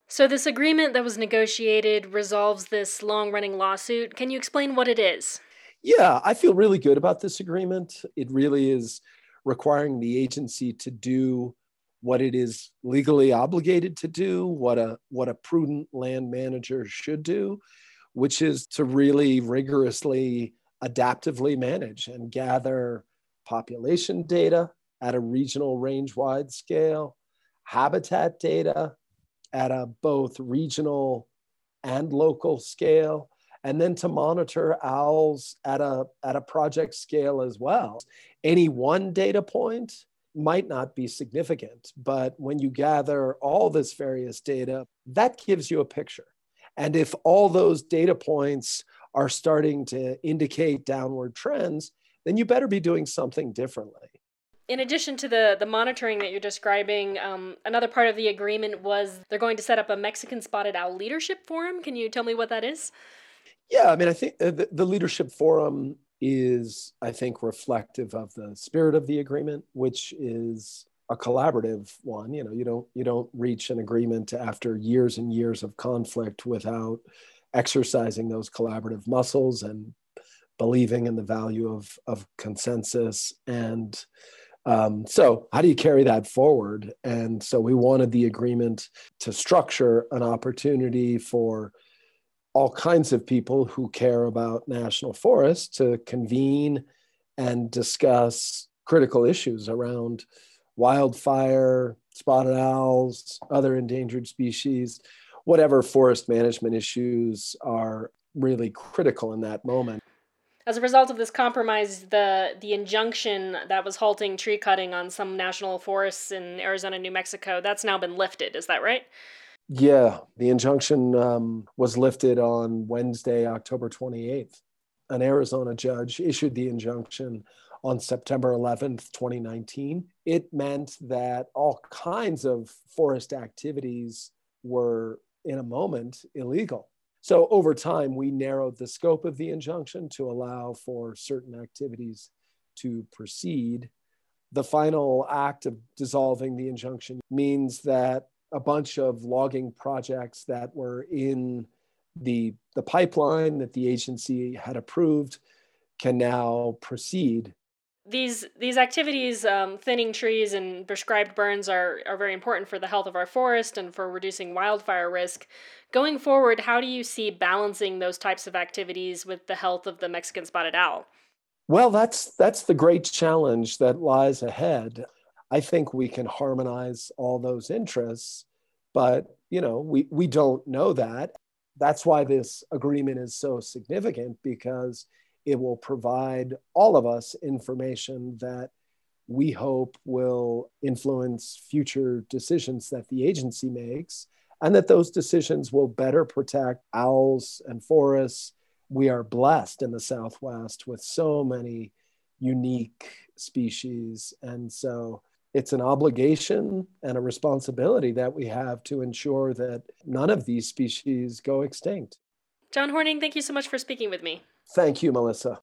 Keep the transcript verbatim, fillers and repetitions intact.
So, this agreement that was negotiated resolves this long running lawsuit. Can you explain what it is? Yeah, I feel really good about this agreement. It really is requiring the agency to do what it is legally obligated to do, what a what a prudent land manager should do, which is to really rigorously adaptively manage and gather population data at a regional range-wide scale, habitat data at a both regional and local scale, and then to monitor owls at a, at a project scale as well. Any one data point might not be significant, but when you gather all this various data, that gives you a picture. And if all those data points are starting to indicate downward trends, then you better be doing something differently. In addition to the, the monitoring that you're describing, um, another part of the agreement was they're going to set up a Mexican spotted owl leadership forum. Can you tell me what that is? Yeah, I mean, I think the, the leadership forum is, I think, reflective of the spirit of the agreement, which is a collaborative one. You know, you don't you don't reach an agreement after years and years of conflict without exercising those collaborative muscles and believing in the value of of consensus. And um, so, how do you carry that forward? And so, we wanted the agreement to structure an opportunity for all kinds of people who care about national forests to convene and discuss critical issues around wildfire, spotted owls, other endangered species, whatever forest management issues are really critical in that moment. As a result of this compromise, the the injunction that was halting tree cutting on some national forests in Arizona and New Mexico, that's now been lifted. Is that right? Yeah, the injunction um, was lifted on Wednesday, October twenty-eighth. An Arizona judge issued the injunction on September eleventh, twenty nineteen. It meant that all kinds of forest activities were, in a moment, illegal. So over time, we narrowed the scope of the injunction to allow for certain activities to proceed. The final act of dissolving the injunction means that a bunch of logging projects that were in the, the pipeline that the agency had approved can now proceed. These these activities, um, thinning trees and prescribed burns, are are very important for the health of our forest and for reducing wildfire risk. Going forward, how do you see balancing those types of activities with the health of the Mexican spotted owl? Well, that's that's the great challenge that lies ahead. I think we can harmonize all those interests, but you know, we, we don't know that. That's why this agreement is so significant, because it will provide all of us information that we hope will influence future decisions that the agency makes, and that those decisions will better protect owls and forests. We are blessed in the Southwest with so many unique species. And so it's an obligation and a responsibility that we have to ensure that none of these species go extinct. John Horning, thank you so much for speaking with me. Thank you, Melissa.